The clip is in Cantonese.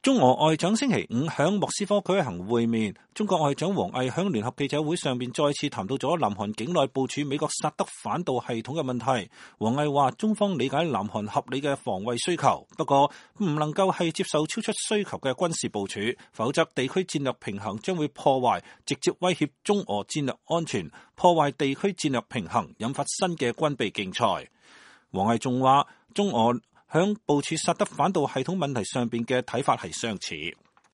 中俄外長星期五響莫斯科舉行會面，中國外長王毅響聯合記者會上邊再次談到咗南韓境內部署美國薩德反導系統嘅問題。王毅話：中方理解南韓合理嘅防衛需求，不過唔能夠係接受超出需求嘅軍事部署，否則地區戰略平衡將會破壞，直接威脅中俄戰略安全，破壞地區戰略平衡，引發新嘅軍備競賽。王毅仲話：中俄響部署薩德反導系統問題上邊嘅睇法係相似。